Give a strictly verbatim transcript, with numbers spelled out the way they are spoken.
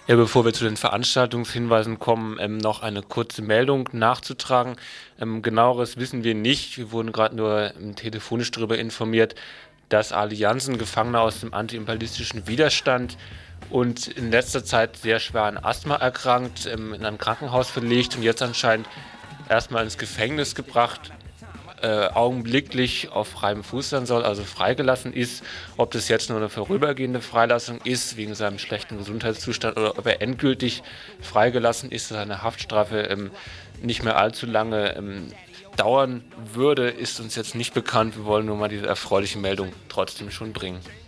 Ja, bevor wir zu den Veranstaltungshinweisen kommen, ähm, noch eine kurze Meldung nachzutragen. Ähm, genaueres wissen wir nicht. Wir wurden gerade nur ähm, telefonisch darüber informiert, dass Ali Jansen, Gefangener aus dem antiimperialistischen Widerstand und in letzter Zeit sehr schwer an Asthma erkrankt, ähm, in ein Krankenhaus verlegt und jetzt anscheinend erstmal ins Gefängnis gebracht, äh, augenblicklich auf freiem Fuß sein soll, also freigelassen ist. Ob das jetzt nur eine vorübergehende Freilassung ist, wegen seinem schlechten Gesundheitszustand, oder ob er endgültig freigelassen ist, seine Haftstrafe ähm, nicht mehr allzu lange ähm, dauern würde, ist uns jetzt nicht bekannt. Wir wollen nur mal diese erfreuliche Meldung trotzdem schon bringen.